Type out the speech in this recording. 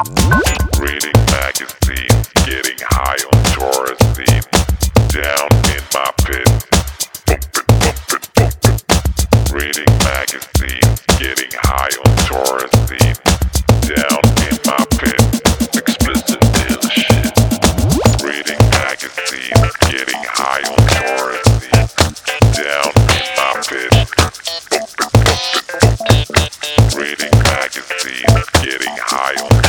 Reading magazines, getting high on Taurus theme. Down in my pit, bumpin', bumpin', bumpin'. Reading magazines, getting high on Taurus theme. Down in my pit, explicit is shit. Reading magazines, getting high on Taurus theme. Down in my pit, bumpin', bumpin', bumpin'. Reading magazines, getting high on